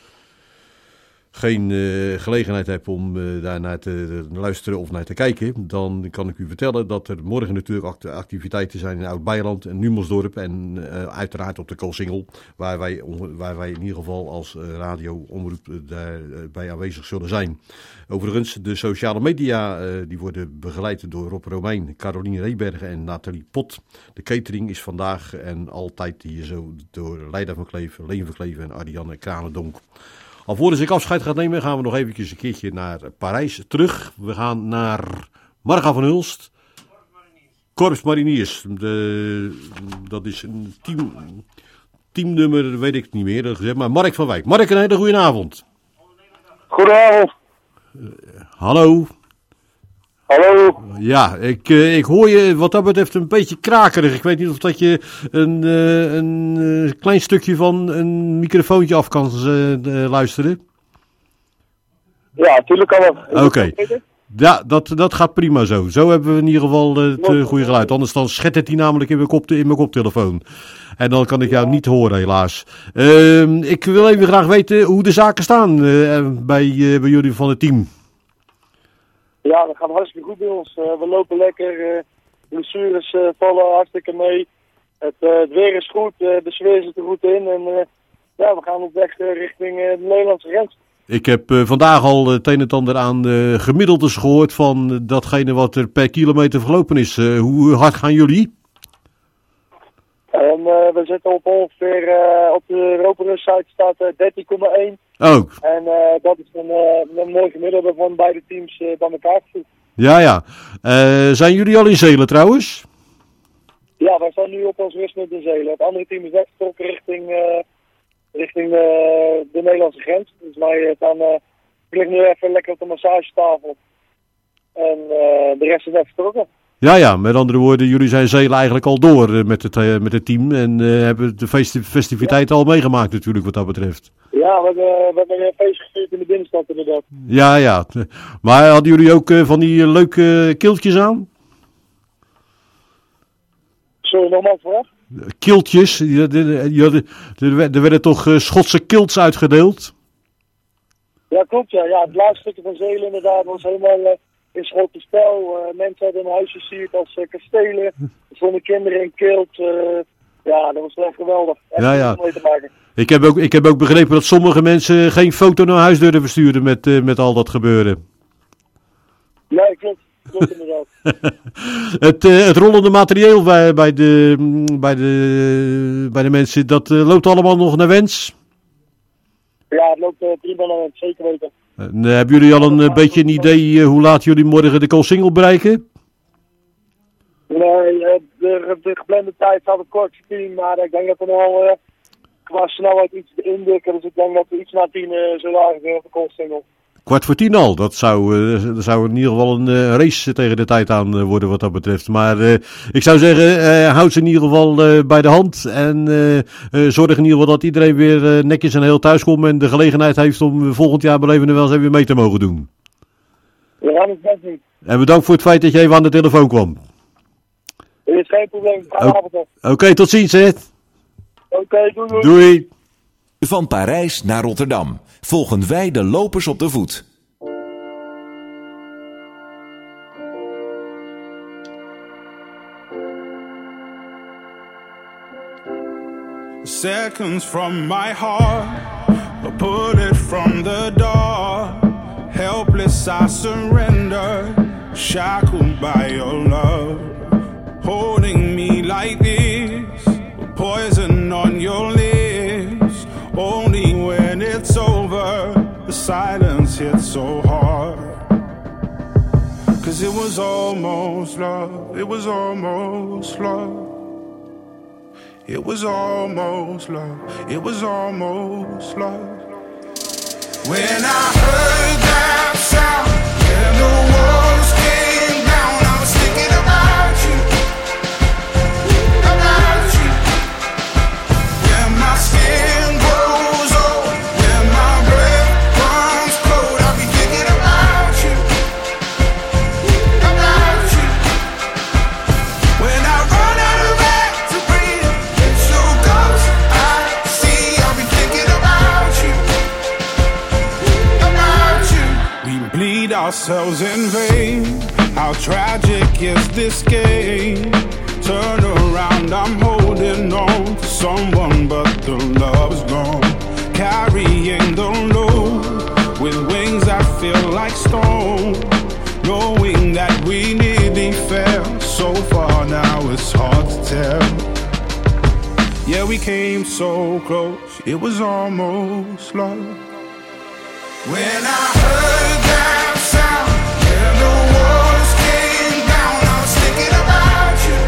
geen uh, gelegenheid hebt om uh, daar naar te uh, luisteren of naar te kijken. Dan kan ik u vertellen dat er morgen natuurlijk activiteiten zijn in Oud-Beijerland en Numelsdorp. En uh, uiteraard op de Koolsingel, waar wij, waar wij in ieder geval als uh, radio-omroep uh, daarbij aanwezig zullen zijn. Overigens, de sociale media uh, die worden begeleid door Rob Romein, Caroline Rebergen en Nathalie Pot. De catering is vandaag en altijd hier zo door Leida van Kleef, Leen van Kleef en Ariane Kranendonk. Alvorens ik afscheid ga nemen, gaan we nog eventjes een keertje naar Parijs terug. We gaan naar Marga van Hulst. Korps Mariniers. De, dat is een team, teamnummer, weet ik niet meer. Dat gezegd, maar Mark van Wijk. Mark, een hele goede avond. Goedenavond. Uh, hallo. Hallo. Ja, ik, uh, ik hoor je wat dat betreft een beetje krakerig. Ik weet niet of dat je een, uh, een uh, klein stukje van een microfoontje af kan uh, uh, luisteren. Ja, natuurlijk kan dat. Oké. Okay. Ja, dat, dat gaat prima zo. Zo hebben we in ieder geval uh, het uh, goede geluid. Anders dan schettert hij namelijk in mijn, kop, in mijn koptelefoon. En dan kan ik jou niet horen, helaas. Uh, ik wil even graag weten hoe de zaken staan uh, bij, uh, bij jullie van het team. Ja, dat gaat hartstikke goed bij ons. Uh, we lopen lekker. Uh, blessures uh, vallen hartstikke mee. Het, uh, het weer is goed. Uh, de sfeer zit er goed in. En uh, ja, we gaan op weg uh, richting uh, de Nederlandse grens. Ik heb uh, vandaag al het een en ander aan uh, gemiddeldes gehoord van uh, datgene wat er per kilometer verlopen is. Uh, hoe hard gaan jullie? En, uh, we zitten op ongeveer, uh, op de Europa Run site staat uh, dertien komma één. Oh. En uh, dat is een, uh, een mooi gemiddelde van beide teams uh, bij elkaar gevoegd. Ja, ja. Uh, zijn jullie al in Zeeland trouwens? Ja, wij zijn nu op ons rustpunt in Zeeland. Het andere team is weggetrokken richting, uh, richting uh, de Nederlandse grens. Dus wij gaan uh, liggen nu even lekker op de massagetafel. En uh, de rest is net vertrokken. Ja, ja, met andere woorden, jullie zijn Zeeland eigenlijk al door uh, met, het, uh, met het team en uh, hebben de festi- festiviteiten ja. al meegemaakt natuurlijk wat dat betreft. Ja, we hebben, we hebben een feest gevierd in de binnenstad inderdaad. Ja, ja. Maar hadden jullie ook uh, van die uh, leuke kiltjes aan? Sorry, nogmaals voor? Kiltjes, er werden toch uh, Schotse kilts uitgedeeld? Ja, klopt ja. Ja, het laatste stukje van Zeeland inderdaad was helemaal... Uh, in Schotse stijl. Uh, mensen hadden hun huisjes versierd als uh, kastelen. Er stonden kinderen in kilt. Uh, ja, dat was echt geweldig. Echt ja, ja. Om mee te maken. Ik heb, ook, ik heb ook begrepen dat sommige mensen geen foto naar huis durven sturen met, uh, met al dat gebeuren. Nee, klopt. Klopt inderdaad. het, uh, het rollende materieel bij, bij, de, bij, de, bij de mensen, dat uh, loopt allemaal nog naar wens? Ja, het loopt uh, prima naar wens, zeker weten. Uh, hebben jullie al een uh, beetje een idee uh, hoe laat jullie morgen de Koolsingel bereiken? Nee, uh, de, de geplande tijd staat het kortste team, maar ik denk dat we nog wel uh, qua snelheid iets indikken. Dus ik denk dat we iets na tien uh, zullen aangeven op de Koolsingel. Kwart voor tien al, dat zou, uh, dat zou in ieder geval een uh, race tegen de tijd aan uh, worden wat dat betreft. Maar uh, ik zou zeggen, uh, houd ze in ieder geval uh, bij de hand. En uh, uh, zorg in ieder geval dat iedereen weer uh, netjes en heel thuis komt. En de gelegenheid heeft om volgend jaar Beleven wel eens even mee te mogen doen. We gaan het best doen. En bedankt voor het feit dat je even aan de telefoon kwam. Er is geen probleem. Oké, okay, tot ziens hè. Oké, okay, doei, doei. Doei. Van Parijs naar Rotterdam volgen wij de lopers op de voet. Seconds from my heart, a bullet from the door. Helpless I surrender, shackled by your love. Holding me like this, poison on your lips. Only when it's over, the silence hits so hard. Cause it was almost love, it was almost love. It was almost love, it was almost love. When I heard that sound, when the walls came down, I was thinking about you, about you. When my skin grows old, when my breath runs ourselves in vain. How tragic is this game? Turn around, I'm holding on to someone, but the love is gone. Carrying the load with wings that feel like stone. Knowing that we nearly fell so far, now it's hard to tell. Yeah, we came so close, it was almost love. When I heard that sound, yeah, the walls came down. I was thinking about you,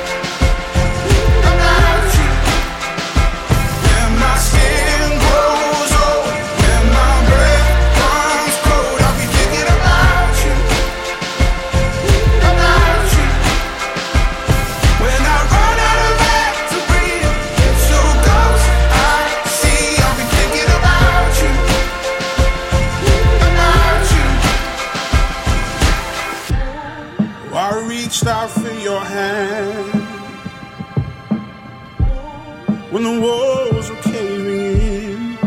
about you. When my skin grows old, when my breath comes cold, I'll be thinking about you, about you. When I run out of air to breathe, it's your ghost I see. I'll be thinking about you. I reached out for your hand when the walls were caving in,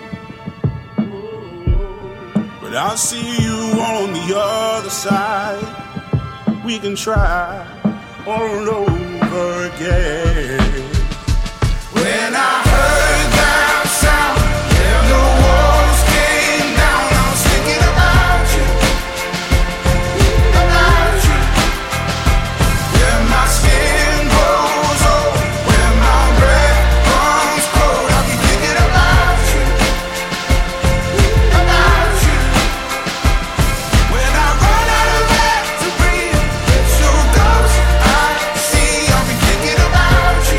but I see you on the other side. We can try all over again. When I heard that sound, yeah, the walls came down. I was thinking about you, about you. When my skin grows old, when my breath comes cold, I'll be thinking about you, about you. When I run out of air to breathe, it's your ghost I see. I'll be thinking about you,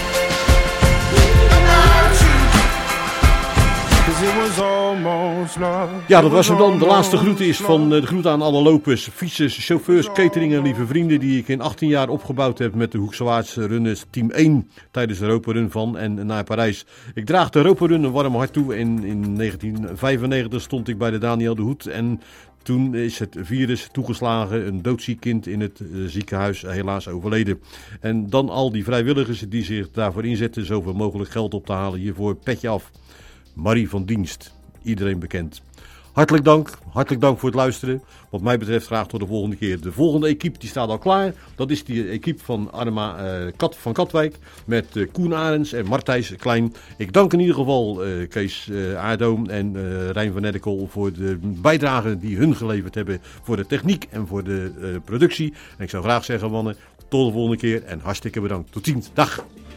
about you. 'Cause it was almost love. Ja, dat was hem dan. De laatste groet is van de groet aan alle lopers, fietsers, chauffeurs, catering en lieve vrienden die ik in achttien jaar opgebouwd heb met de Hoeksewaardse Runners Team één tijdens de Europa Run van en naar Parijs. Ik draag de Europa Run een warm hart toe en in negentien vijfennegentig stond ik bij de Daniel de Hoed en toen is het virus toegeslagen, een doodziek kind in het uh, ziekenhuis helaas overleden. En dan al die vrijwilligers die zich daarvoor inzetten zoveel mogelijk geld op te halen hiervoor, petje af. Marie van Dienst, iedereen bekend. Hartelijk dank, hartelijk dank voor het luisteren. Wat mij betreft graag tot de volgende keer. De volgende equipe die staat al klaar. Dat is die equipe van Arma uh, Kat, van Katwijk met uh, Koen Arends en Martijs Klein. Ik dank in ieder geval uh, Kees uh, Aardoom en uh, Rijn van Neddekel voor de bijdrage die hun geleverd hebben voor de techniek en voor de uh, productie. En ik zou graag zeggen, mannen, tot de volgende keer en hartstikke bedankt. Tot ziens. Dag.